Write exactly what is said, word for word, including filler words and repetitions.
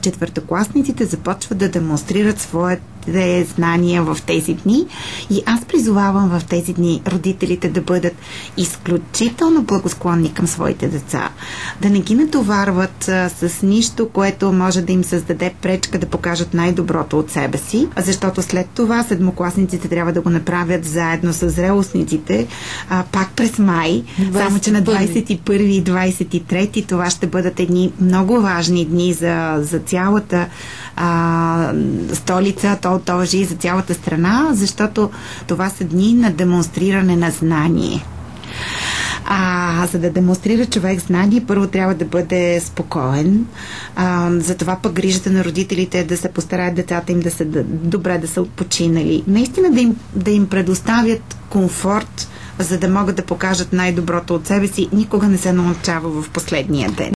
четвъртокласниците започват да демонстрират своите знания в тези дни и аз призовавам в тези дни родителите да бъдат изключително благосклонни към своите деца, да не ги натоварват а, с нищо, което може да им създаде пречка да покажат най-доброто от себе си, защото след това седмокласниците трябва да го направят заедно с зрелостниците а, пак през май, само че на двадесет и първи и двадесет и трети това ще бъдат едни много важни дни за, за цялата а, столица, то, то важи за цялата страна, защото това са дни на демонстриране на знание. А за да демонстрира човек знание, първо трябва да бъде спокоен. А, затова пък грижата на родителите е да се постараят децата им да са да, добре да са отпочинали. Наистина да им, да им предоставят комфорт, за да могат да покажат най-доброто от себе си. Никога не се научава в последния ден.